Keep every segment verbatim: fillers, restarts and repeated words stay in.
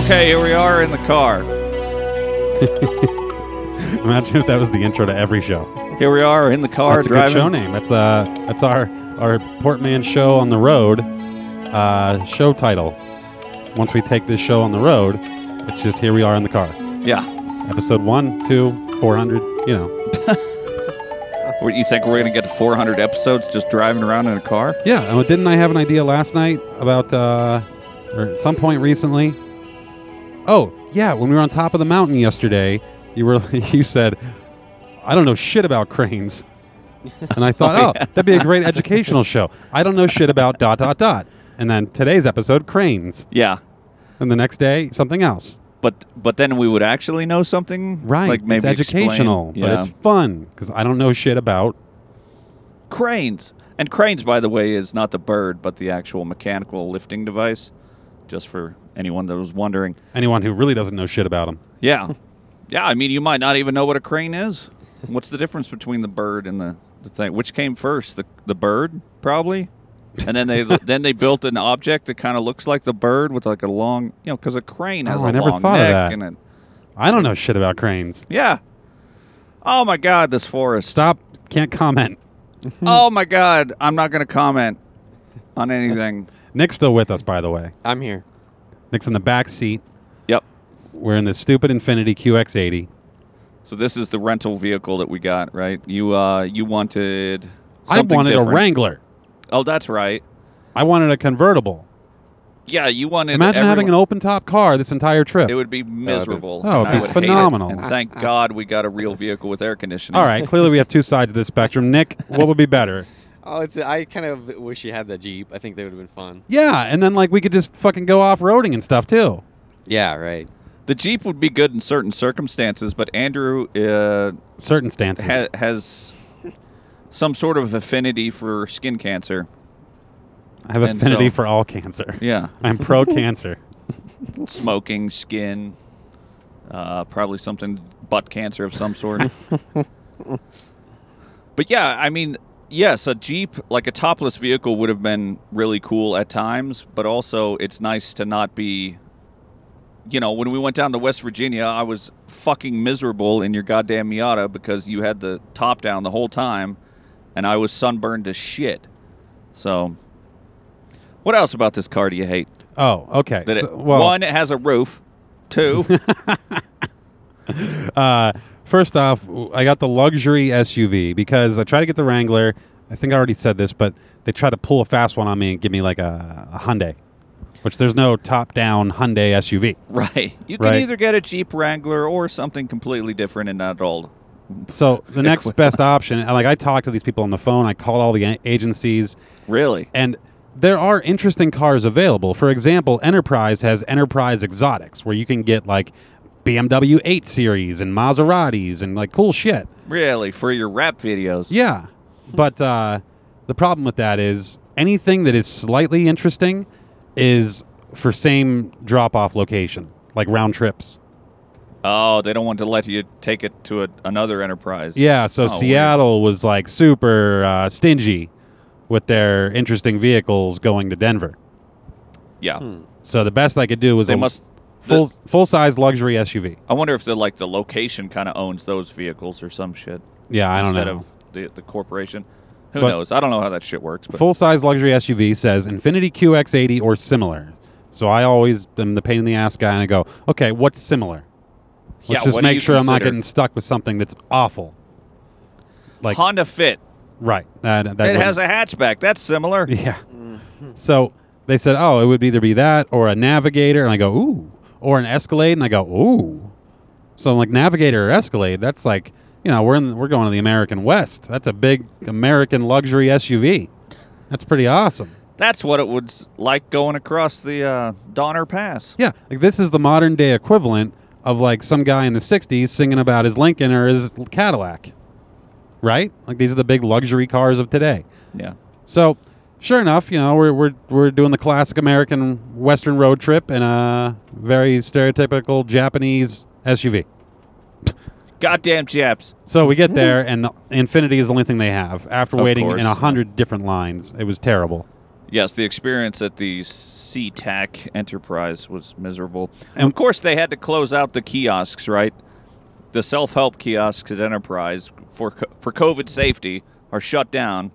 Okay, here we are in the car. Imagine if that was the intro to every show. Here we are in the car That's a driving. good show name. That's uh, that's our our Portman show on the road. Uh, show title. Once we take this show on the road, it's just here we are in the car. Yeah. Episode one, two, four hundred. You know. What, you think we're gonna get to four hundred episodes just driving around in a car? Yeah. And didn't I have an idea last night about uh, or at some point recently? Oh yeah, when we were on top of the mountain yesterday, you were you said, I don't know shit about cranes. And I thought, oh, Oh, oh yeah. that'd be a great educational show. I don't know shit about dot, dot, dot. And then today's episode, cranes. Yeah. And the next day, something else. But but then we would actually know something? Right. Like maybe it's educational, explain- but yeah. it's fun because I don't know shit about. Cranes. And cranes, by the way, is not the bird, but the actual mechanical lifting device, just for anyone that was wondering. Anyone who really doesn't know shit about them. Yeah. Yeah, I mean, you might not even know what a crane is. What's the difference between the bird and the, the thing? Which came first? The the bird, probably? And then they then they built an object that kind of looks like the bird with like a long, you know, because a crane has Oh, a I never long thought of neck. that. And it, I don't know shit about cranes. yeah. Oh, my God, this forest. Stop. Can't comment. Oh, my God, I'm not going to comment on anything. Nick's still with us, by the way. I'm here. Nick's in the back seat. Yep. We're in this stupid Infiniti Q X eighty. So this is the rental vehicle that we got, right? You uh, you wanted I something wanted different. a Wrangler. Oh, that's right. I wanted a convertible. Yeah, you wanted. Imagine having an everyone- open top car this entire trip. It would be miserable. Oh, it'd and I be would hate it. phenomenal. And thank God we got a real vehicle with air conditioning. All right, clearly we have two sides of this spectrum. Nick, what would be better? Oh, it's. I kind of wish you had that Jeep. I think that would have been fun. Yeah, and then like we could just fucking go off-roading and stuff too. Yeah, right. The Jeep would be good in certain circumstances, but Andrew uh, Certain stances. ha- has some sort of affinity for skin cancer. I have and affinity so- for all cancer. Yeah. I'm pro-cancer. Smoking, skin, uh, probably something, butt cancer of some sort. But yeah, I mean, yes, a Jeep, like a topless vehicle, would have been really cool at times, but also it's nice to not be, you know, when we went down to West Virginia, I was fucking miserable in your goddamn Miata because you had the top down the whole time, and I was sunburned to shit. So, what else about this car do you hate? Oh, okay. That So- it, well, one, it has a roof. Two, uh, first off, I got the luxury S U V because I tried to get the Wrangler. I think I already said this, but they tried to pull a fast one on me and give me like a, a Hyundai, which there's no top-down Hyundai S U V. right. You can Right. either get a Jeep Wrangler or something completely different and not old. So the next best option, and like I talked to these people on the phone, I called all the a- agencies, Really? and there are interesting cars available. For example, Enterprise has Enterprise Exotics, where you can get like B M W eight Series and Maseratis and like cool shit. Really? For your rap videos? Yeah, but uh, the problem with that is anything that is slightly interesting is for same drop-off location, like round trips. Oh, they don't want to let you take it to a, another Enterprise. Yeah, so Oh, Seattle was like super uh, stingy with their interesting vehicles going to Denver. Yeah. Hmm. So the best I could do was They a must. full this- full size luxury S U V. I wonder if the like the location kind of owns those vehicles or some shit. Yeah, I don't instead know. of the the corporation. Who But- knows? I don't know how that shit works. But Full size luxury S U V says Infiniti Q X eighty or similar. So I always am the pain in the ass guy, and I go, okay, what's similar? yeah, Let's just what do make you sure I'm not consider? getting stuck with something that's awful. Like Honda Fit. right, that, that It wouldn't- has a hatchback. That's similar. yeah. So they said, oh, it would either be that or a Navigator, and I go, ooh, or an Escalade, and I go, ooh. So I'm like, Navigator or Escalade, that's like, you know, we're in, we're going to the American West. That's a big American luxury S U V. That's pretty awesome. That's what it would s- like going across the uh, Donner Pass. Yeah, like this is the modern day equivalent of like some guy in the sixties singing about his Lincoln or his Cadillac. Right? Like these are the big luxury cars of today. Yeah. So, sure enough, you know, we're we're we're doing the classic American Western road trip in a very stereotypical Japanese S U V. Goddamn Japs. So we get there, and the Infiniti is the only thing they have. After Of waiting course. in a hundred different lines, it was terrible. Yes, the experience at the SeaTac Enterprise was miserable. And- of course, they had to close out the kiosks, right? The self-help kiosks at Enterprise for co- for COVID safety are shut down.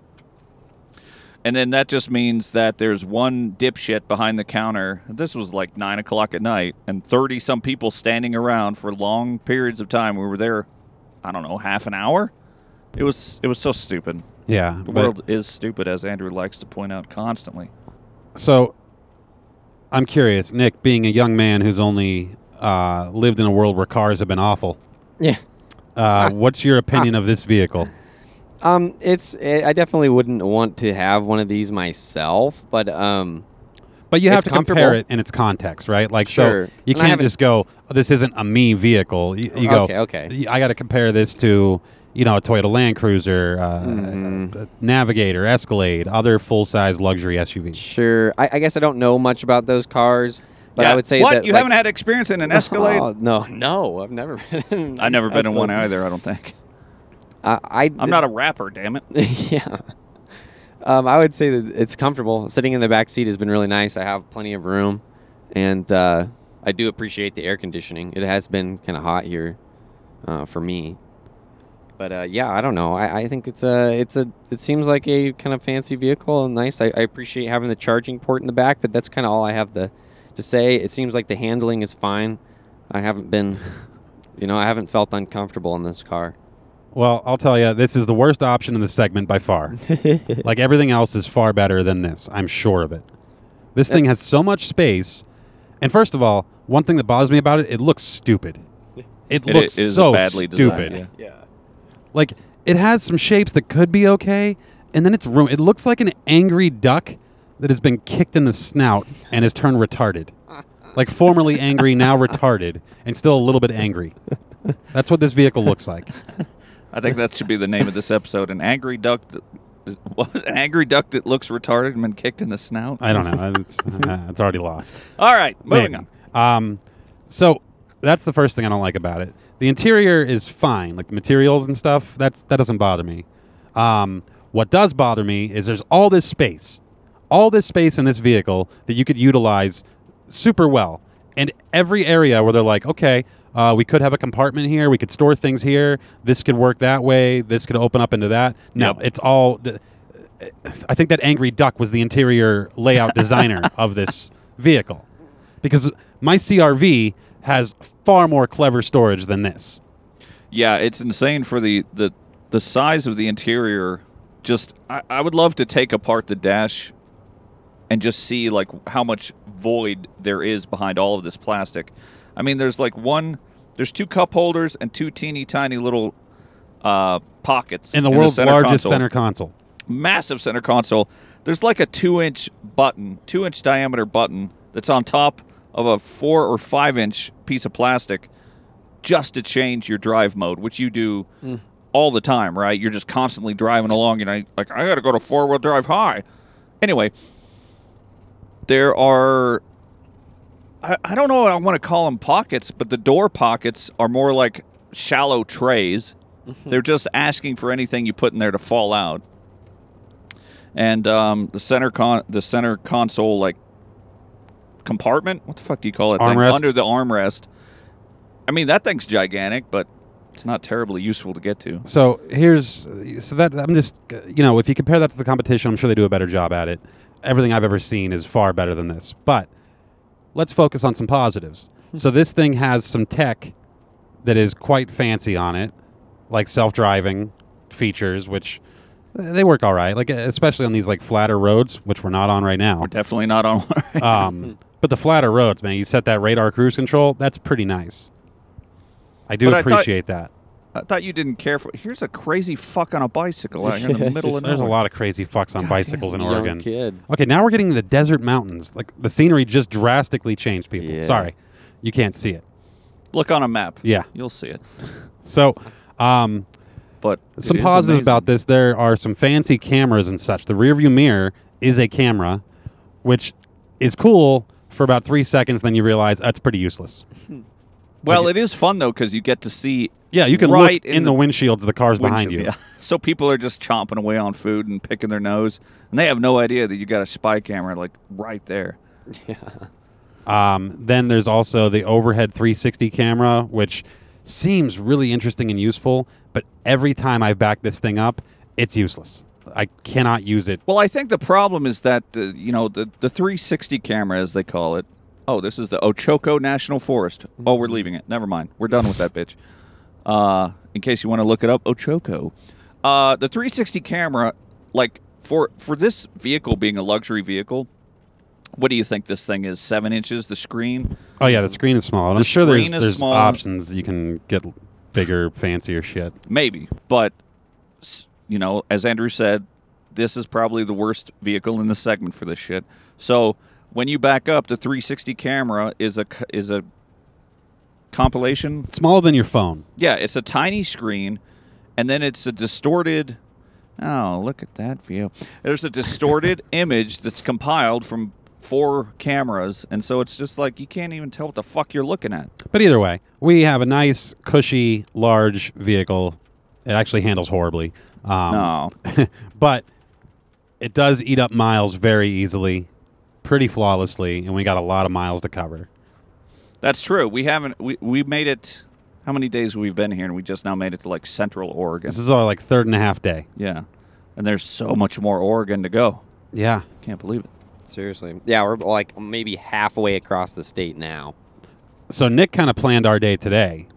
And then that just means that there's one dipshit behind the counter. This was like nine o'clock at night, and thirty-some people standing around for long periods of time. We were there, I don't know, half an hour? It was it was so stupid. Yeah. The but- world is stupid, as Andrew likes to point out constantly. So, I'm curious, Nick, being a young man who's only uh, lived in a world where cars have been awful, Yeah. uh, what's your opinion of this vehicle? Um, it's I definitely wouldn't want to have one of these myself, but um, But you have It's to compare comfortable. it in its context, right? Like, Sure. so you And I can't haven't- just go, oh, "This isn't a me vehicle." You, you go, Okay, okay. I got to compare this to, you know, a Toyota Land Cruiser, uh, Mhm. a Navigator, Escalade, other full-size luxury S U Vs. sure. I, I guess I don't know much about those cars, but Yeah, I would say what? that you like, haven't had experience in an Escalade? Oh, no, no, I've never been. In I've never been in one Escalade. either. I don't think. I, I I'm not a rapper, damn it. yeah. Um, I would say that it's comfortable. Sitting in the back seat has been really nice. I have plenty of room, and uh, I do appreciate the air conditioning. It has been kind of hot here uh, for me, but uh, yeah, I don't know. I, I think it's a it's a it seems like a kind of fancy vehicle and nice. I, I appreciate having the charging port in the back, but that's kind of all I have to to say. It seems like the handling is fine. I haven't been, you know, I haven't felt uncomfortable in this car. Well, I'll tell you, this is the worst option in the segment by far. Like everything else is far better than this. I'm sure of it. This thing has so much space, and first of all, one thing that bothers me about it, it looks stupid. It, It looks is so badly stupid. designed, yeah. Yeah. Like it has some shapes that could be okay, and then it's room. It looks like an angry duck that has been kicked in the snout and has turned retarded. Like formerly angry, now retarded, and still a little bit angry. That's what this vehicle looks like. I think that should be the name of this episode. An angry duck that what was it? An angry duck that looks retarded and been kicked in the snout. I don't know. It's, uh, it's already lost. All right, moving Maybe. on. Um, so that's the first thing I don't like about it. The interior is fine, like the materials and stuff. That's that doesn't bother me. Um, what does bother me is there's all this space, all this space in this vehicle that you could utilize super well, and every area where they're like, okay, uh, we could have a compartment here, we could store things here. This could work that way. This could open up into that. No, Yep. it's all. I think that angry duck was the interior layout designer of this vehicle, because my C R V has far more clever storage than this. Yeah, it's insane for the, the, the size of the interior. Just I, I would love to take apart the dash and just see like how much void there is behind all of this plastic. I mean, there's like one, there's two cup holders and two teeny tiny little uh, pockets In the in world's center largest console. center console. Massive center console. There's like a two-inch button, two-inch diameter button that's on top of a four or five-inch piece of plastic, just to change your drive mode, which you do Mm. all the time, right? You're just constantly driving along, and I like I got to go to four-wheel drive high. Anyway, there are. I, I don't know what I want to call them pockets, but the door pockets are more like shallow trays. They're just asking for anything you put in there to fall out. And um, the center con the center console like compartment, what the fuck do you call it? thing? Armrest? Under the armrest. I mean, that thing's gigantic, but it's not terribly useful to get to. So here's so that I'm just you know if you compare that to the competition, I'm sure they do a better job at it. Everything I've ever seen is far better than this. But let's focus on some positives. So this thing has some tech that is quite fancy on it, like self-driving features, which they work all right. Like especially on these like flatter roads, which we're not on right now. We're definitely not on one. Right? Um, but the flatter roads, man, you set that radar cruise control. That's pretty nice. I do But I thought- appreciate that. I thought you didn't care for. Here's a crazy fuck on a bicycle out here in the Yeah, middle just- of There's a nowhere. lot of crazy fucks on bicycles in Young Oregon. kid. Okay, now we're getting into desert mountains. Like the scenery just drastically changed, people. Yeah. Sorry, you can't see it. Look on a map. Yeah. You'll see it. So, um, But it some is positives amazing. about this. There are some fancy cameras and such. The rearview mirror is a camera, which is cool for about three seconds. Then you realize that's pretty useless. Well, Like, it is fun though because you get to see. yeah, you can right look in the, windshields of the cars behind you. windshield, Yeah. So people are just chomping away on food and picking their nose, and they have no idea that you got a spy camera like right there. Um, then there's also the overhead three sixty camera, which seems really interesting and useful, but every time I back this thing up, it's useless. I cannot use it. Well, I think the problem is that uh, you know the the three sixty camera, as they call it. Oh, this is the Ochoco National Forest. Oh, we're leaving it. Never mind. We're done with that bitch. Uh, in case you want to look it up, Ochoco. Uh, the three sixty camera, like for for this vehicle being a luxury vehicle, what do you think this thing is? Seven inches, the screen? Oh yeah, the screen is small. And The I'm sure there's screen is there's small. options. You can get bigger, fancier shit. Maybe. But, s- you know, as Andrew said, this is probably the worst vehicle in the segment for this shit. So when you back up, the three sixty camera is a, c- is a compilation. It's smaller than your phone. Yeah, it's a tiny screen, and then it's a distorted... Oh, look at that view. There's a distorted image that's compiled from four cameras, and so it's just like you can't even tell what the fuck you're looking at. But either way, we have a nice, cushy, large vehicle. It actually handles horribly. Um, No. but it does eat up miles very easily, pretty flawlessly, and we got a lot of miles to cover. That's true. We haven't. We we made it. How many days we've been here, and we just now made it to like Central Oregon. This is our like third and a half day. Yeah, and there's so much more Oregon to go. Yeah. Can't believe it. Seriously. Yeah, we're like maybe halfway across the state now. So Nick kind of planned our day today,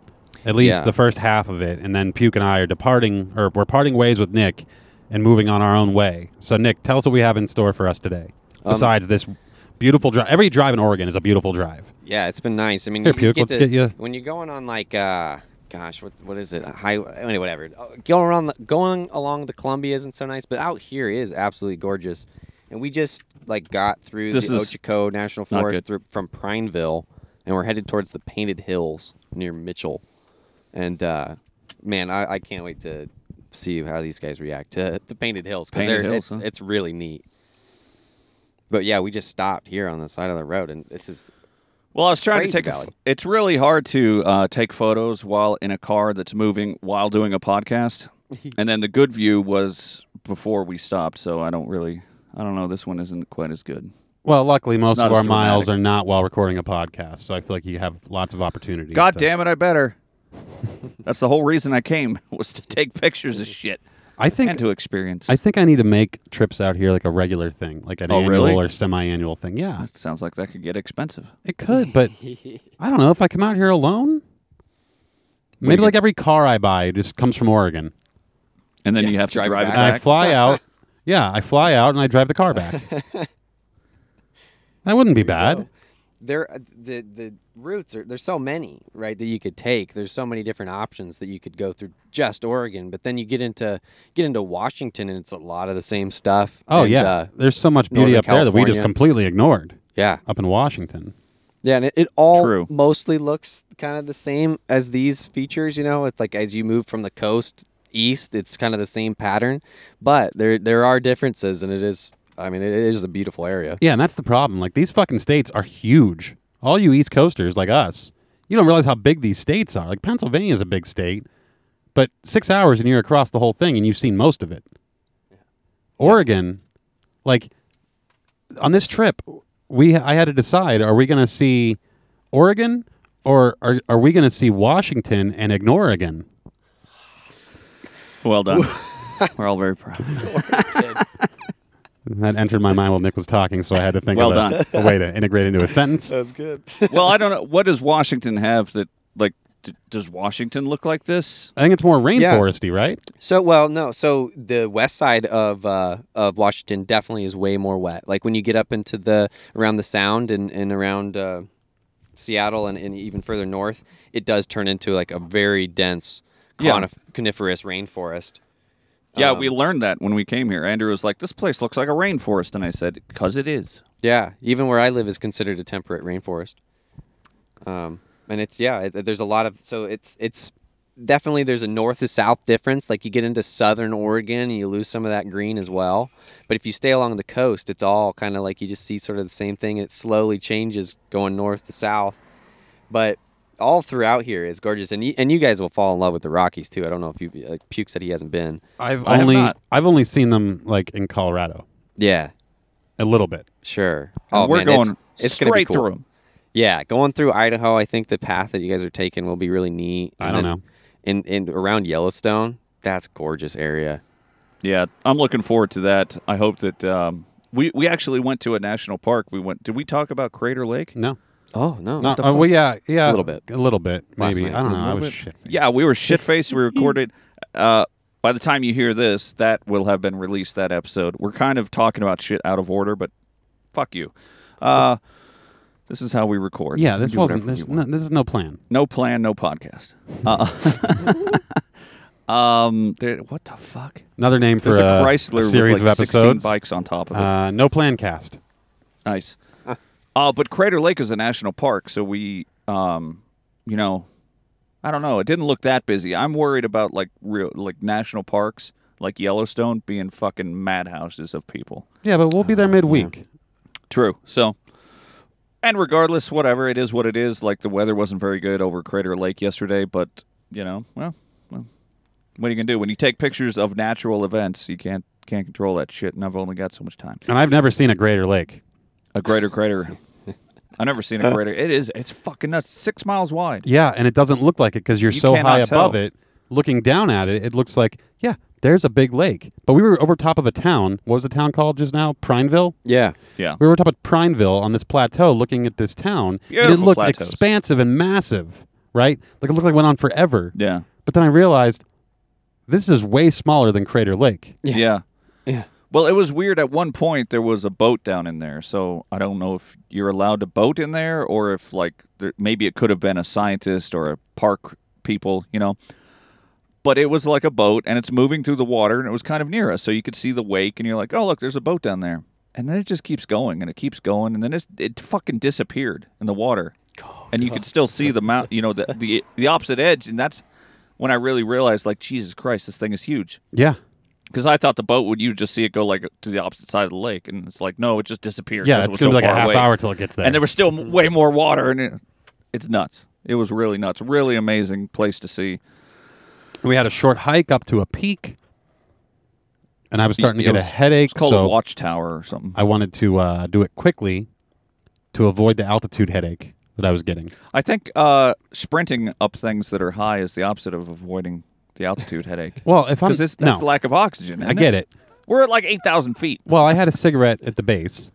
at least Yeah. the first half of it, and then Puke and I are departing, or we're parting ways with Nick and moving on our own way. So Nick, tell us what we have in store for us today. Um, Besides this beautiful drive, every drive in Oregon is a beautiful drive. Yeah, it's been nice. I mean, Here, you Puke, let's to- get you- when you're going on like, uh, gosh, what what is it? High, anyway, whatever. Uh, Going around, the, going along the Columbia isn't so nice, but out here is absolutely gorgeous. And we just like got through This the is Ochoco National not Forest good. through, from Prineville, and we're headed towards the Painted Hills near Mitchell. And uh, man, I, I can't wait to see how these guys react to the Painted Hills because Painted Hills, it's, huh? it's really neat. But yeah, we just stopped here on the side of the road, and this is Well, I was trying to Crazy take. A Valley. f- it's really hard to uh, take photos while in a car that's moving while doing a podcast. And then the good view was before we stopped, so I don't really. I don't know. This one isn't quite as good. Well, luckily, most not of our as miles dramatic. are not while recording a podcast, so I feel like you have lots of opportunities. God to- damn it! I better. That's the whole reason I came was to take pictures of shit I think and to experience. I think I need to make trips out here like a regular thing, like an Oh, annual really? or semi-annual thing. Yeah, That sounds like that could get expensive. it could, but I don't know if I come out here alone. Maybe you like every car I buy just comes from Oregon. And then Yeah, you have to drive it drive it back. And I back. fly out. Yeah, I fly out and I drive the car back. That wouldn't be bad. there the the routes are there's so many, right, that you could take. There's so many different options that you could go through just Oregon, but then you get into get into Washington and it's a lot of the same stuff. Oh And, yeah, uh, there's so much beauty Northern up there that we just California. completely ignored yeah, up in Washington. yeah, and it, it all True. mostly looks kind of the same as these features. You know, it's like as you move from the coast east, it's kind of the same pattern, but there there are differences, and it is. I mean, it is a beautiful area. Yeah, and that's the problem. Like these fucking states are huge. All you East Coasters like us, you don't realize how big these states are. Like Pennsylvania is a big state, but six hours and you're across the whole thing and you've seen most of it. Oregon, like on this trip, we I had to decide: are we going to see Oregon or are are we going to see Washington and ignore Oregon? Well done. We're all very proud. That entered my mind while Nick was talking, so I had to think Well of a, a way to integrate into a sentence. That's good. Well, I don't know. What does Washington have that, like, d- does Washington look like this? I think it's more Yeah. rainforesty, right? So well, no. So the west side of uh, of Washington definitely is way more wet. Like when you get up into the around the Sound and and around uh, Seattle and, and even further north, it does turn into like a very dense Yeah. conif- coniferous rainforest. Yeah, Um, we learned that when we came here. Andrew was like, this place looks like a rainforest. And I said, because it is. Yeah, even where I live is considered a temperate rainforest. Um, and it's yeah, it, there's a lot of so it's it's definitely there's a north to south difference. Like you get into southern Oregon and you lose some of that green as well. But if you stay along the coast, it's all kind of like you just see sort of the same thing. It slowly changes going north to south. But all throughout here is gorgeous, and you, and you guys will fall in love with the Rockies too. I don't know if you like Puke said he hasn't been. I've I have only not. I've only seen them like in Colorado Yeah, a little bit. sure. And Oh we're man, going it's, it's gonna be straight cool. through them. Yeah, going through Idaho, I think the path that you guys are taking will be really neat. I And don't then know. In in around Yellowstone, that's a gorgeous area. Yeah, I'm looking forward to that. I hope that um, we we actually went to a national park. We went. Did we talk about Crater Lake? No, Oh no, no. Uh, well, yeah, yeah, A little bit. a little bit, Last maybe. night. I don't A know. I little was bit. shit. Yeah, we were shit faced. We recorded. Uh, by the time you hear this, that will have been released. That episode. We're kind of talking about shit out of order, but fuck you. Uh, this is how we record. Yeah, You this do wasn't. whatever This, you no, want. this is no plan. No plan, no podcast. Uh, um, there, what the fuck? Another name for There's a uh, Chrysler a series with like of episodes. sixteen bikes on top of it. Uh, no plan cast. Nice. Uh, but Crater Lake is a national park, so we, um, you know, I don't know. It didn't look that busy. I'm worried about like real, like national parks, like Yellowstone, being fucking madhouses of people. Yeah, but we'll be there midweek. True. So, and regardless, whatever it is, what it is. Like the weather wasn't very good over Crater Lake yesterday, but you know, well, well, what are you gonna do when you take pictures of natural events? You can't can't control that shit, and I've only got so much time. And I've never seen a Greater Lake. A greater crater. I've never seen a crater. It is. It's fucking nuts. Six miles wide. Yeah, and it doesn't look like it because you're You so cannot high above tell. it. Looking down at it, it looks like, yeah, there's a big lake. But we were over top of a town. What was the town called just now? Prineville? Yeah, Yeah. We were over top of Prineville on this plateau looking at this town. and it Beautiful looked plateaus. expansive and massive, right? Like it looked like it went on forever. Yeah. But then I realized this is way smaller than Crater Lake. Yeah. Yeah. yeah. Well, it was weird. At one point, there was a boat down in there, so I don't know if you're allowed to boat in there, or if like there, maybe it could have been a scientist or a park people, you know. But it was like a boat, and it's moving through the water, and it was kind of near us, so you could see the wake, and you're like, "Oh, look, there's a boat down there." And then it just keeps going, and it keeps going, and then it's, it fucking disappeared in the water, Oh, and you could still see the mount, you know, the the the opposite edge, and that's when I really realized, like, Jesus Christ, this thing is huge. Yeah. Because I thought the boat would you just see it go like to the opposite side of the lake, and it's like no, it just disappeared. Yeah, 'cause it it's was going to so be like a far half away. hour till it gets there. and there was still m- way more water, and it, it's nuts. It was really nuts. Really amazing place to see. we had a short hike up to a peak, and I was starting to It get was- a headache, It's called so a watchtower or something. I wanted to uh, do it quickly to avoid the altitude headache that I was getting. I think uh, sprinting up things that are high is the opposite of avoiding the altitude headache. Well, if I'm Because that's that's no, lack of oxygen. I get it. We're at like eight thousand feet. Well, I had a cigarette at the base.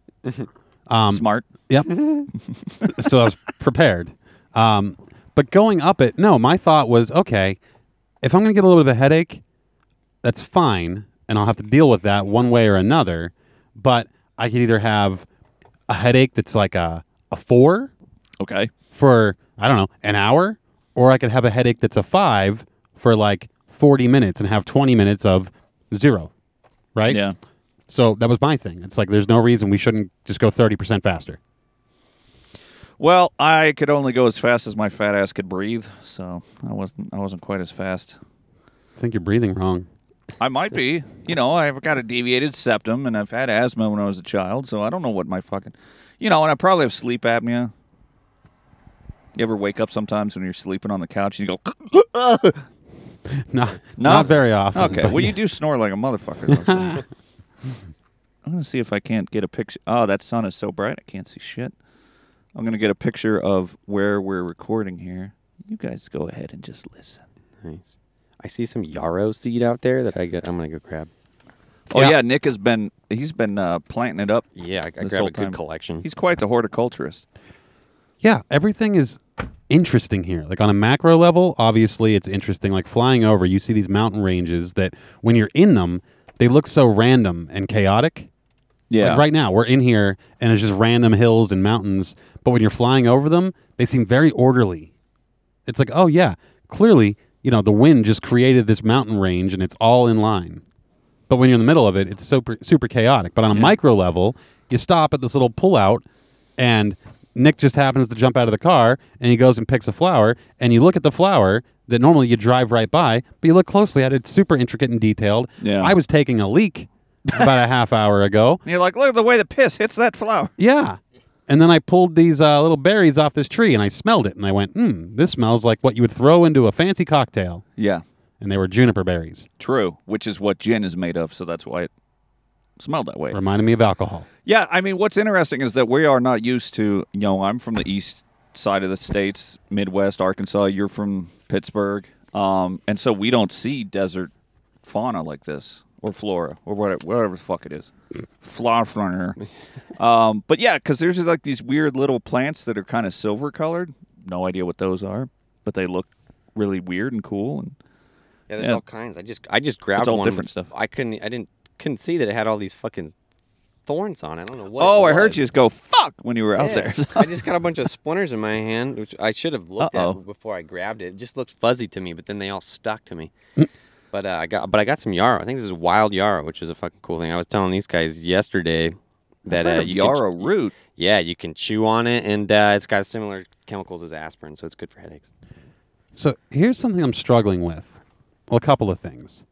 Um, Smart. Yep. So I was prepared. Um, but going up it, no, my thought was, okay, if I'm going to get a little bit of a headache, that's fine, and I'll have to deal with that one way or another. But I could either have a headache that's like a, a four Okay. for, I don't know, an hour, or I could have a headache that's a five for like forty minutes and have twenty minutes of zero, right? Yeah. So that was my thing. It's like there's no reason we shouldn't just go thirty percent faster. Well, I could only go as fast as my fat ass could breathe, so I wasn't I wasn't quite as fast. I think you're breathing wrong. I might be. You know, I've got a deviated septum, and I've had asthma when I was a child, so I don't know what my fucking... You know, and I probably have sleep apnea. You ever wake up sometimes when you're sleeping on the couch and you go... Not, No? not very often. Okay, but well, yeah. you do snore like a motherfucker. though, so- I'm going to see if I can't get a picture. Oh, that sun is so bright, I can't see shit. I'm going to get a picture of where we're recording here. You guys go ahead and just listen. Nice. I see some yarrow seed out there that I get, I'm gonna go grab. Oh, Yeah. yeah, Nick has been... He's been uh, planting it up. Yeah, I, I This grabbed whole a good time. collection. He's quite the horticulturist. Yeah, everything is interesting here. Like on a macro level, obviously it's interesting. Like flying over, you see these mountain ranges that when you're in them, they look so random and chaotic. Yeah. Like right now, we're in here and it's just random hills and mountains. But when you're flying over them, they seem very orderly. It's like, oh yeah, clearly, you know, the wind just created this mountain range and it's all in line. But when you're in the middle of it, it's super super chaotic. But on a Yeah. micro level, you stop at this little pullout and Nick just happens to jump out of the car and he goes and picks a flower and you look at the flower that normally you drive right by, but you look closely at it, it's super intricate and detailed. Yeah. I was taking a leak about a half hour ago. And you're like, look at the way the piss hits that flower. Yeah. And then I pulled these uh, little berries off this tree, and I smelled it, and I went, hmm, this smells like what you would throw into a fancy cocktail. Yeah, And they were juniper berries. true. Which is what gin is made of, so that's why it smelled that way. Reminded me of alcohol. Yeah, I mean, what's interesting is that we are not used to, you know, I'm from the east side of the states, Midwest, Arkansas. You're from Pittsburgh. Um, and so we don't see desert fauna like this, or flora, or whatever, whatever the fuck it is. Flora. Um, but yeah, because there's just like these weird little plants that are kind of silver colored. No idea what those are, but they look really weird and cool. And Yeah, there's Yeah. all kinds. I just I just grabbed It's all one. different stuff. I couldn't I didn't couldn't see that it had all these fucking thorns on it. I don't know what. oh, it I heard was. you just go fuck when you were out Yeah. there. I just got a bunch of splinters in my hand, which I should have looked Uh-oh. at before I grabbed it. It just looked fuzzy to me, but then they all stuck to me. but uh, I got but I got some yarrow. I think this is wild yarrow, which is a fucking cool thing. I was telling these guys yesterday that Heard uh, of you can, yarrow root. yeah, you can chew on it, and uh, it's got similar chemicals as aspirin, so it's good for headaches. So here's something I'm struggling with. Well, a couple of things.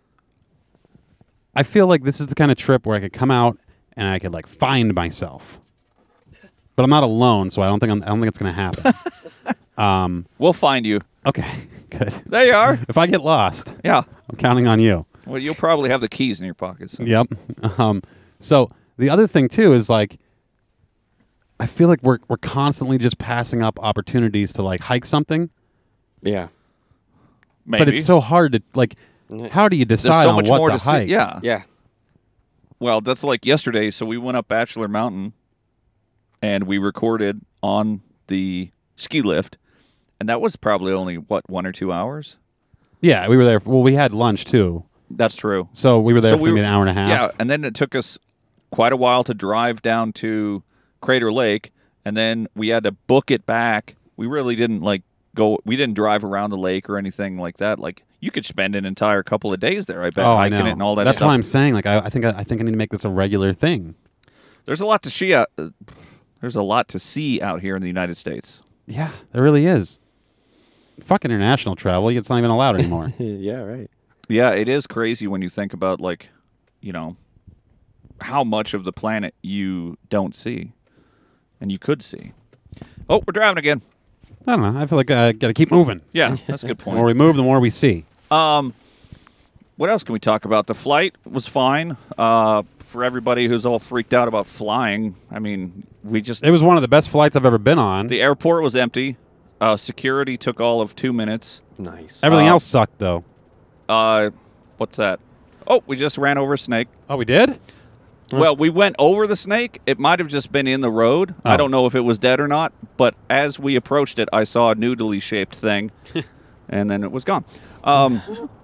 I feel like this is the kind of trip where I could come out and I could like find myself, but I'm not alone, so I don't think I'm, I don't think it's gonna happen. um, We'll find you. okay, good. There you are. If I get lost, Yeah. I'm counting on you. Well, you'll probably have the keys in your pocket. So. Yep. Um, so the other thing too is like, I feel like we're we're constantly just passing up opportunities to like hike something, Yeah, Maybe. but it's so hard to like. Yeah. How do you There's decide so on much what more to, to see. hike? Yeah. yeah. Well, that's like yesterday. So we went up Bachelor Mountain, and we recorded on the ski lift, and that was probably only what one or two hours. Yeah, we were there. Well, we had lunch too, That's true. so we were there So for we maybe were- an hour and a half. Yeah, and then it took us quite a while to drive down to Crater Lake, and then we had to book it back. We really didn't like go. We didn't drive around the lake or anything like that. Like you could spend an entire couple of days there. I bet Oh, I hiking know. it and all that. That's stuff. why I'm saying, like, I, I think I, I think I need to make this a regular thing. There's a lot to see. Out, uh, there's a lot to see out here in the United States. Yeah, there really is. Fuck international travel. It's not even allowed anymore. yeah, right. Yeah, it is crazy when you think about like, you know, how much of the planet you don't see, and you could see. Oh, we're driving again. I don't know. I feel like I got to keep moving. Yeah, that's a good The more point. we move, the more we see. Um, what else can we talk about? The flight was fine. Uh, for everybody who's all freaked out about flying, I mean, we just It was one of the best flights I've ever been on. the airport was empty. Uh, security took all of two minutes. Nice. Everything uh, else sucked, though. Uh, what's that? Oh, we just ran over a snake. Oh, we did? Well, we went over the snake. It might have just been in the road. I Oh. don't know if it was dead or not, but as we approached it, I saw a noodly shaped thing, and then it was gone. Um,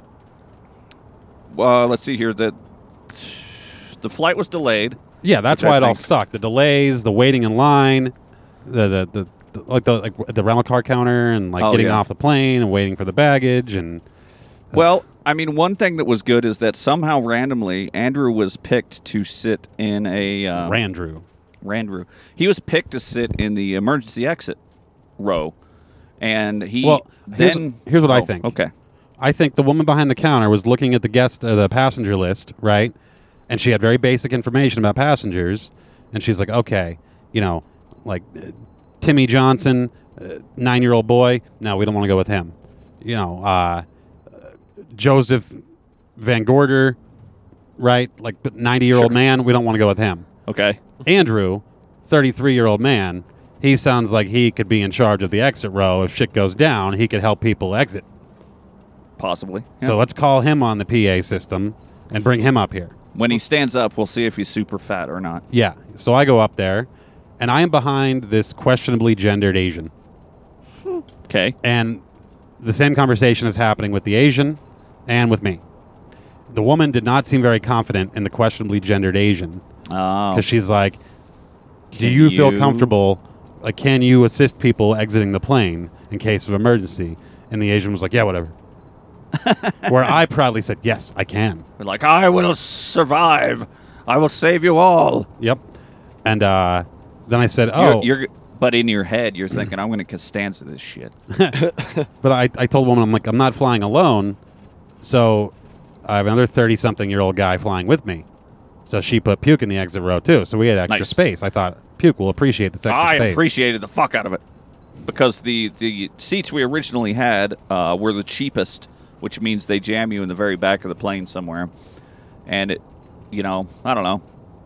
uh, let's see here. The the flight was delayed. Yeah, that's Which I why it all think- sucked. The delays, the waiting in line, the the, the, the like the like the rental car counter, and like Oh, getting yeah. off the plane and waiting for the baggage, and Well, I mean, one thing that was good is that somehow randomly Andrew was picked to sit in a uh, Randrew. Randrew. He was picked to sit in the emergency exit row, and he Well, here's- then here's what I Oh, think. Okay. I think the woman behind the counter was looking at the guest, uh, the passenger list, right? And she had very basic information about passengers, and she's like, okay, you know, like uh, Timmy Johnson, uh, nine-year-old boy. No, we don't want to go with him. You know, uh, Joseph Van Gorder, right? Like ninety-year-old Sure. man. We don't want to go with him. Okay. Andrew, thirty-three-year-old man. He sounds like he could be in charge of the exit row. If shit goes down, he could help people exit. Possibly. So Yeah. let's call him on the P A system and bring him up here. When he stands up, we'll see if he's super fat or not. Yeah. So I go up there, and I am behind this questionably gendered Asian. Okay. And the same conversation is happening with the Asian and with me. The woman did not seem very confident in the questionably gendered Asian Oh. because she's like, do Can you feel you- comfortable? Like, can you assist people exiting the plane in case of emergency? And the Asian was like, yeah, whatever. Where I proudly said, yes, I can. We're like, I will survive. I will save you all. Yep. And uh, then I said, oh, You're, you're, but in your head, you're thinking, I'm going to Costanza this shit. but I, I told the woman, I'm like, I'm not flying alone. So I have another thirty-something-year-old guy flying with me. So she put puke in the exit row, too. So we had extra Nice. space. I thought, puke will appreciate this extra I space. appreciated the fuck out of it because the, the seats we originally had uh, were the cheapest, which means they jam you in the very back of the plane somewhere. And, it, you know, I don't know.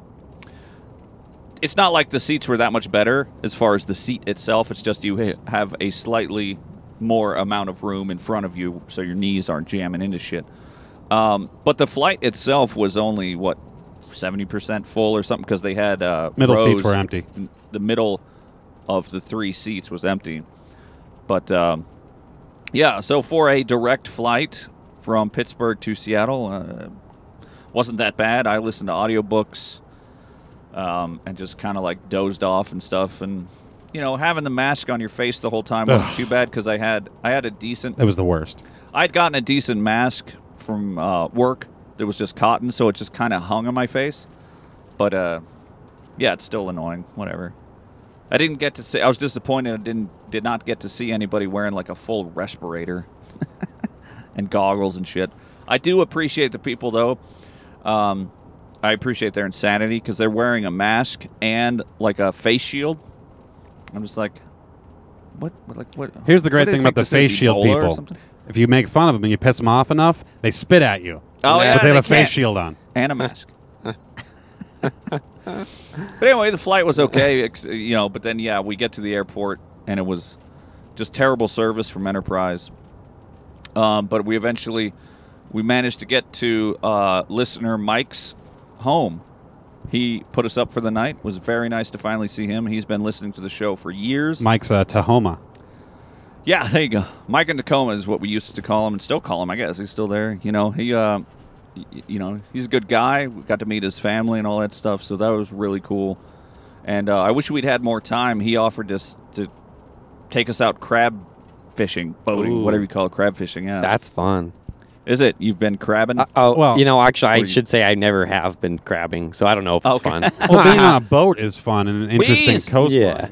It's not like the seats were that much better as far as the seat itself. It's just you ha- have a slightly more amount of room in front of you so your knees aren't jamming into shit. Um, but the flight itself was only, what, seventy percent full or something because they had uh, Middle rows. seats were empty. The middle of the three seats was empty. But, um, yeah, so for a direct flight from Pittsburgh to Seattle, uh, wasn't that bad. I listened to audiobooks um, and just kind of like dozed off and stuff. And, you know, having the mask on your face the whole time wasn't too bad because I had I had a decent... It was the worst. I'd gotten a decent mask from uh, work. It was just cotton, so it just kind of hung on my face. But, uh, yeah, it's still annoying. Whatever. I didn't get to see... I was disappointed I didn't did not get to see anybody wearing, like, a full respirator and goggles and shit. I do appreciate the people, though. Um, I appreciate their insanity because they're wearing a mask and, like, a face shield. I'm just like... What? Like what? Here's the what great do they thing about the think this face is, shield Ebola or people. something? If you make fun of them and you piss them off enough, they spit at you. Oh, yeah, But they have they a face can't. shield on. And a mask. But anyway, the flight was okay, ex- you know. But then, yeah, we get to the airport, and it was just terrible service from Enterprise. Um, but we eventually, we managed to get to uh, listener Mike's home. He put us up for the night. It was very nice to finally see him. He's been listening to the show for years. Mike's uh, Tahoma. Yeah, there you go. Mike in Tacoma is what we used to call him, and still call him. I guess he's still there. You know, he, uh, y- you know, he's a good guy. We got to meet his family and all that stuff, so that was really cool. And uh, I wish we'd had more time. He offered us to take us out crab fishing, boating, Ooh. whatever you call it, crab fishing. Yeah, That's fun. is it? You've been crabbing? Uh, oh, Well- you know, actually, I What do you- should say I never have been crabbing, so I don't know if it's Okay. fun. Well, being on a boat is fun and an interesting Please. coastline. Yeah.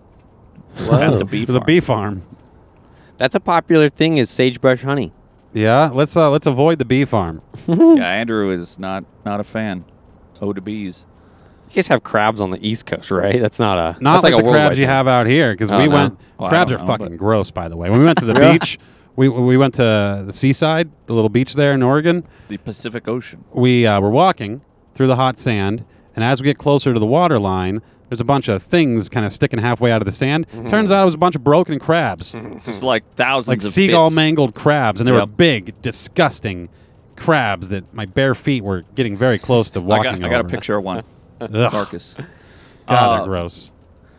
That's the bee There's a farm. bee farm. That's a popular thing is sagebrush honey. Yeah, let's uh, let's avoid the bee farm. Yeah, Andrew is not not a fan. Oh, to bees. You guys have crabs on the East Coast, right? That's not a Not that's like, like a the worldwide crabs you thing. have out here, because Oh, we no? went. Well, I crabs don't are know, fucking but- gross, by the way. When we went to the Really? beach, we we went to the seaside, the little beach there in Oregon. The Pacific Ocean. We uh, were walking through the hot sand, and as we get closer to the water line, there's a bunch of things kind of sticking halfway out of the sand. Mm-hmm. Turns out it was a bunch of broken crabs, Just like thousands like of seagull bits. mangled crabs, and they were Yep. big, disgusting crabs that my bare feet were getting very close to I walking got, I got a over. picture of one. Ugh. Marcus. God, Uh, they're gross.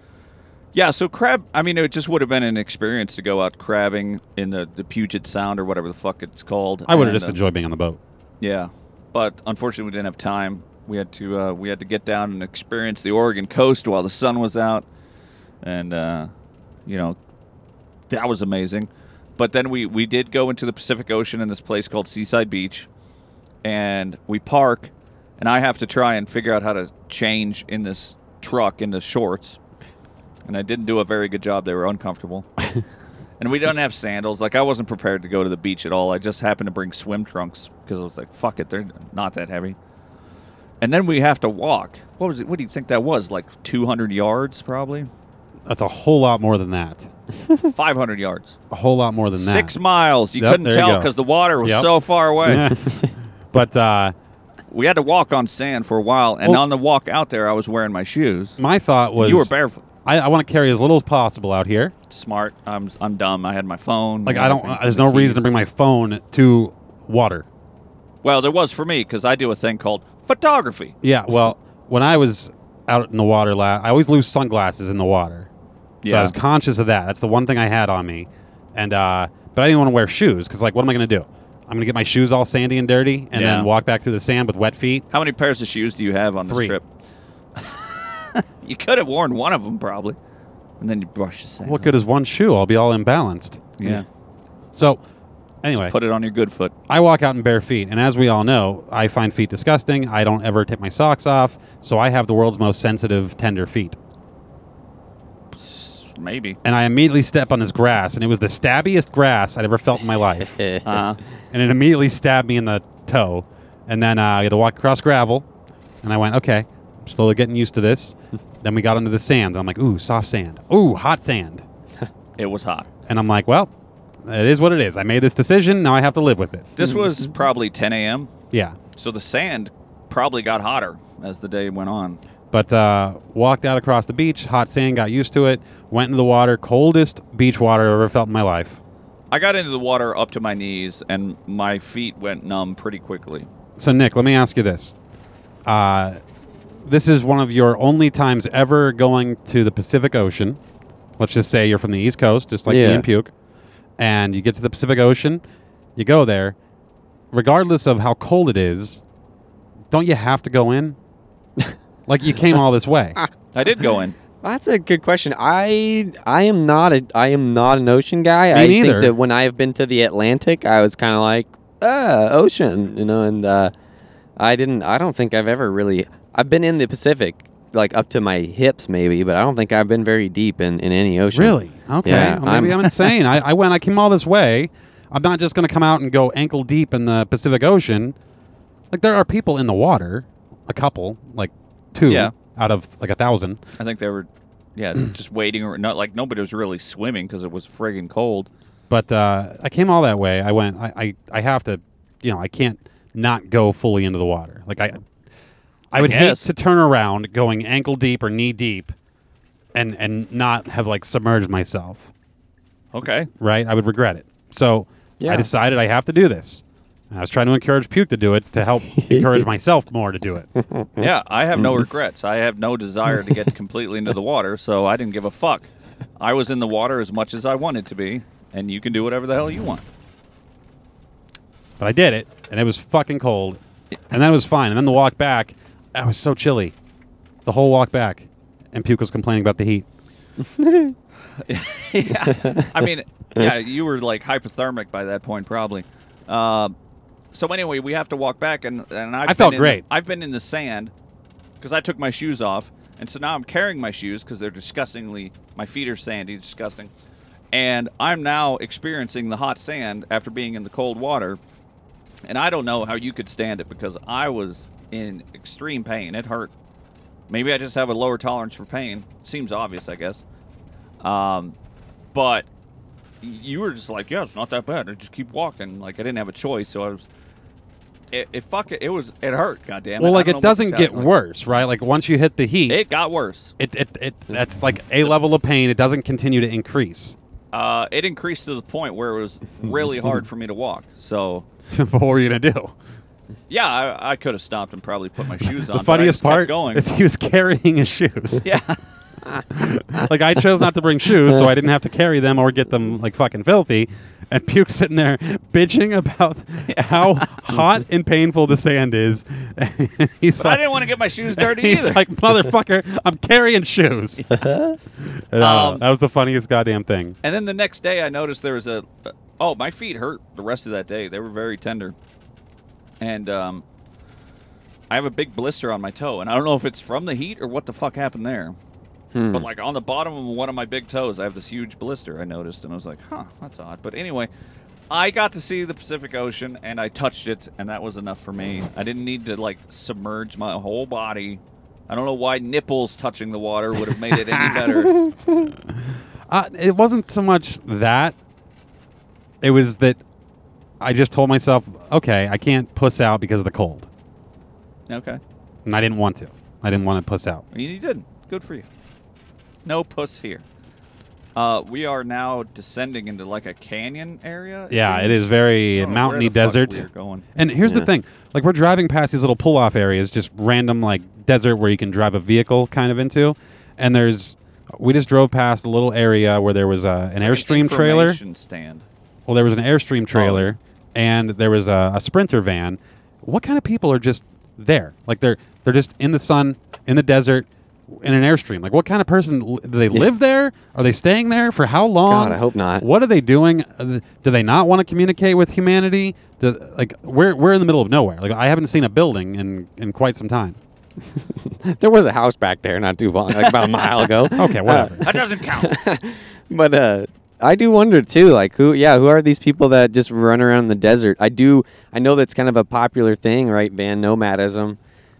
Yeah, so crab, I mean, it just would have been an experience to go out crabbing in the, the Puget Sound or whatever the fuck it's called. I would have And, just uh, enjoyed being on the boat. Yeah, but unfortunately we didn't have time. We had to uh, we had to get down and experience the Oregon coast while the sun was out, and uh, you know that was amazing. But then we, we did go into the Pacific Ocean in this place called Seaside Beach, and we park, and I have to try and figure out how to change in this truck into shorts, and I didn't do a very good job. They were uncomfortable. And we don't have sandals. Like, I wasn't prepared to go to the beach at all. I just happened to bring swim trunks because I was like, fuck it, they're not that heavy. And then we have to walk. What was it? What do you think that was? Like two hundred yards, probably? That's a whole lot more than that. five hundred yards. A whole lot more than that. Six miles. You Yep, couldn't there you tell go. because the water was Yep. so far away. But uh, We had to walk on sand for a while. And Well- on the walk out there, I was wearing my shoes. my thought was You were barefoot. I, I want to carry as little as possible out here. Smart. I'm I'm dumb. I had my phone. Like and I don't. everything, There's the no reason to keys. bring my phone to water. Well, there was for me because I do a thing called photography. Yeah. Well, when I was out in the water, la- I always lose sunglasses in the water. So Yeah. I was conscious of that. That's the one thing I had on me, and uh, but I didn't want to wear shoes because like, what am I going to do? I'm going to get my shoes all sandy and dirty, and Yeah. then walk back through the sand with wet feet. How many pairs of shoes do you have on Three. this trip? You could have worn one of them probably, and then you brush the sand. What good is one shoe? I'll be all imbalanced. Yeah. So, anyway, Put it on your good foot. I walk out in bare feet, and as we all know, I find feet disgusting. I don't ever take my socks off, so I have the world's most sensitive, tender feet. Maybe. And I immediately step on this grass, and it was the stabbiest grass I'd ever felt in my life. Uh, And it immediately stabbed me in the toe. And then uh, I had to walk across gravel, and I went, okay, slowly getting used to this. Then we got into the sand. I'm like, ooh, soft sand. Ooh, hot sand. It was hot. And I'm like, well, it is what it is. I made this decision. Now I have to live with it. This was probably ten a.m., Yeah. so the sand probably got hotter as the day went on. But uh, walked out across the beach, hot sand, got used to it, went into the water, coldest beach water I've ever felt in my life. I got into the water up to my knees, and my feet went numb pretty quickly. So, Nick, let me ask you this. Uh, this is one of your only times ever going to the Pacific Ocean. Let's just say you're from the East Coast, just like Yeah. me and Puke. And you get to the Pacific Ocean, you go there. Regardless of how cold it is, don't you have to go in? Like, you came all this way. I did go in. That's a good question. I I am not a I am not an ocean guy. Me I neither. think that when I have been to the Atlantic, I was kind of like, ah, ocean, you know, and uh, I didn't. I don't think I've ever really. I've been in the Pacific, like up to my hips, maybe, but I don't think I've been very deep in, in any ocean. Really? Okay. Yeah, Well, maybe I'm, I'm- insane. I, I went, I came all this way. I'm not just going to come out and go ankle deep in the Pacific Ocean. Like, there are people in the water, a couple, like two Yeah. out of like a thousand. I think they were, yeah, just waiting. Or not like nobody was really swimming because it was friggin' cold. But uh, I came all that way. I went, I, I, I have to, you know, I can't not go fully into the water. Like, I, I would hate guess. to turn around going ankle deep or knee deep and, and not have like submerged myself. Okay. Right? I would regret it. So Yeah. I decided I have to do this. And I was trying to encourage Puke to do it to help encourage myself more to do it. Yeah, I have no regrets. I have no desire to get completely into the water, so I didn't give a fuck. I was in the water as much as I wanted to be, and you can do whatever the hell you want. But I did it, and it was fucking cold. And then it was fine. And then the walk back, I was so chilly. The whole walk back. And Puke was complaining about the heat. Yeah. I mean, yeah, you were like hypothermic by that point, probably. Uh, so anyway, we have to walk back, and, and I've I felt been in- great. I've been in the sand because I took my shoes off, and so now I'm carrying my shoes because they're disgustingly, my feet are sandy, disgusting. And I'm now experiencing the hot sand after being in the cold water, and I don't know how you could stand it because I was in extreme pain. It hurt. Maybe I just have a lower tolerance for pain. Seems obvious, I guess. Um, but you were just like, yeah, it's not that bad. I just keep walking. Like I didn't have a choice, so I was. It, it fuck it. It was. It hurt. Goddamn. Well, I like, don't it know what to doesn't say. get Like, worse, right? Like, once you hit the heat, It got worse. it, it, it, that's like a level of pain. It doesn't continue to increase. Uh, it increased to the point where it was really hard for me to walk. So What were you going to do? yeah, I, I could have stopped and probably put my shoes on. The but I funniest just kept part going. is he was carrying his shoes. Yeah. Like, I chose not to bring shoes, so I didn't have to carry them or get them, like, fucking filthy. And Puke's sitting there bitching about how hot and painful the sand is. And he's But I like, didn't want to get my shoes dirty he's either. like, motherfucker, I'm carrying shoes. Uh, Um, that was the funniest goddamn thing. And then the next day, I noticed there was a. Oh, my feet hurt the rest of that day. They were very tender. And um, I have a big blister on my toe. And I don't know if it's from the heat or what the fuck happened there. Hmm. But, like, on the bottom of one of my big toes, I have this huge blister, I noticed. And I was like, huh, that's odd. But anyway, I got to see the Pacific Ocean, and I touched it, and that was enough for me. I didn't need to, like, submerge my whole body. I don't know why nipples touching the water would have made it any better. Uh, it wasn't so much that. It was that I just told myself, okay, I can't puss out because of the cold. Okay. And I didn't want to. I didn't want to puss out. And you didn't. Good for you. No puss here. Uh, we are now descending into like a canyon area. Yeah, it seems. is very I don't know mountainy where the fuck desert. we're going. And here's Yeah. the thing. Like, we're driving past these little pull-off areas, just random, like, desert where you can drive a vehicle kind of into. And there's... We just drove past a little area where there was uh, an Airstream trailer. Information stand. Well, there was an Airstream trailer, and there was a, a Sprinter van. What kind of people are just there? Like, they're they're just in the sun, in the desert, in an Airstream. Like, what kind of person... Do they live there? Are they staying there? For how long? God, I hope not. What are they doing? Uh, Do they not want to communicate with humanity? Do, like, we're, we're in the middle of nowhere. Like, I haven't seen a building in, in quite some time. There was a house back there not too long, like about a mile ago. Okay, whatever. That doesn't count. But uh, I do wonder too, like who, yeah, who are these people that just run around in the desert? I do, I know that's kind of a popular thing, right? Van nomadism.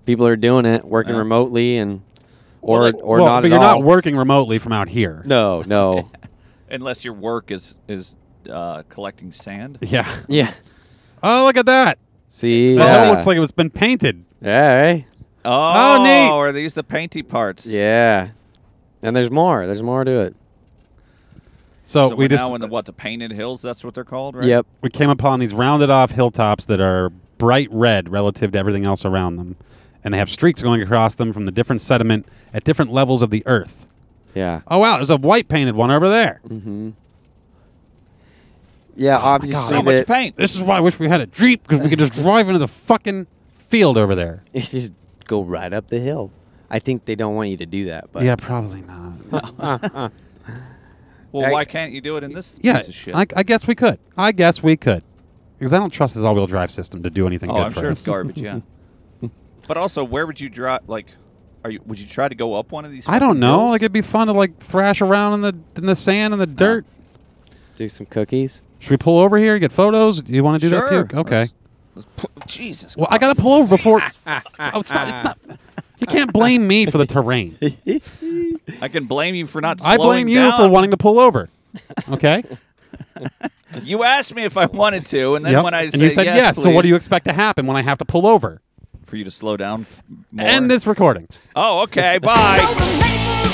people are doing it, working Yeah. remotely, and or Well, they- or well, not but at you're all. not working remotely from out here. No, no. Unless your work is is uh, collecting sand. Yeah. Yeah. Oh, look at that. See, That yeah. hill looks like it was been painted. yeah, right? Oh, neat. Are these the painty parts? Yeah. And there's more. There's more to it. So, So we we're just now in the what the painted hills. That's what they're called, right? Yep. we came upon these rounded off hilltops that are bright red relative to everything else around them, and they have streaks going across them from the different sediment at different levels of the earth. Yeah. Oh wow, there's a white painted one over there. Mm-hmm. Yeah, obviously So much that paint. This is why I wish we had a Jeep because we could just drive into the fucking field over there. just go right up the hill. I think they don't want you to do that, but Yeah, probably not. Well, I- why can't you do it in this yeah, piece of shit? I, I guess we could. I guess we could. Because I don't trust this all-wheel drive system to do anything oh, good I'm for sure us. it's garbage. Yeah. But also, where would you drive? Like, are you? Would you try to go up one of these? I don't fucking know. hills? Like it'd be fun to like thrash around in the in the sand and the dirt. do some cookies. Should we pull over here, get photos? Do you want to do Sure. that too? Okay. Let's- let's pu- Jesus. Well, I gotta pull over before. oh, it's not. It's not. You can't blame me for the terrain. I can blame you for not. I slowing blame you down. for wanting to pull over. Okay. You asked me if I wanted to, and then Yep. when I and say you said yes, So what do please, you expect to happen when I have to pull over? for you to slow down f- more? End this recording. Oh, okay. Bye.